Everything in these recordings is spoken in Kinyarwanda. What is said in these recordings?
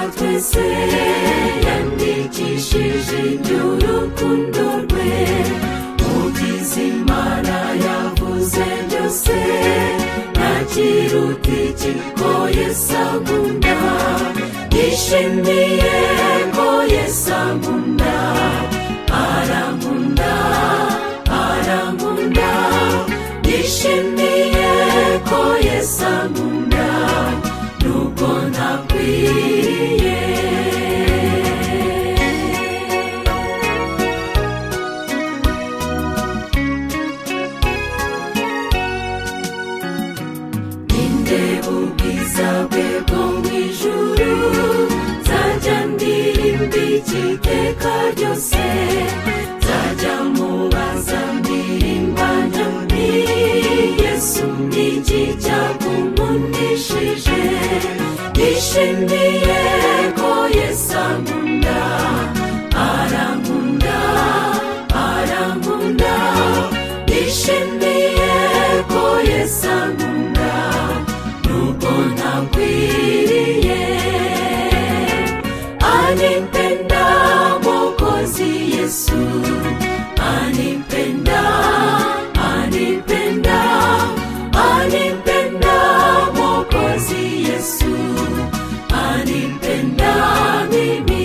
twese yandikishije iby'urukundo rwe mu byiza Imana yavuze byose ntakiruta iki ko Yesu ankunda yishimiye ko Yesu ankunda arankunda arankunda yishimiye ko Yesu ankunda nubwo ntakwiriye nindeba ubwiza bwe bwo mu ijuru nzajya ndirimba iteka ryose nzajya mubaza ndirimba nti Yesu ni iki cyakunkundishije nishimiye ko Yesu ankunda arankunda arankunda nishimiye ko Yesu ankunda nubwo ntakwiriye anipenda Mwokozi Yesu anipenda anipenda anipenda Mwokozi Yesu anipenda mimi.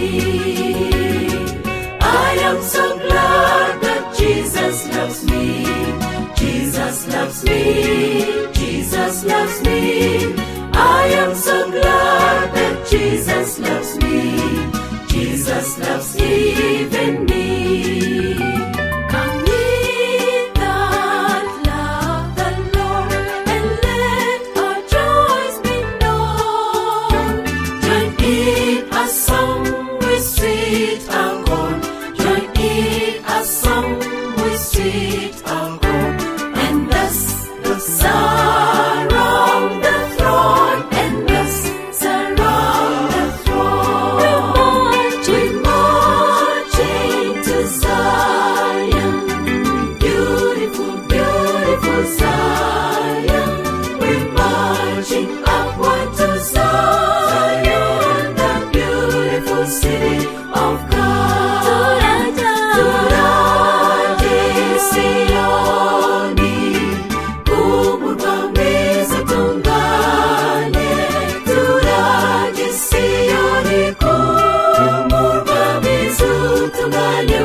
I am so glad that Jesus loves me. Jesus loves me. Jesus loves me. I am so glad that Jesus loves me. Jesus loves even me. Come meet that love the Lord and let our joys be known. Join in a song with sweet accord. Join in a song with sweet accord. And thus surround the throne. And thus surround the throne. We're marching to Zion. Beautiful, beautiful Zion. We're marching upward to Zion, the beautiful city of God. Turaje Sioni, umurwa mwiza utunganye. Turaje Sioni, umurwa mwiza utunganye.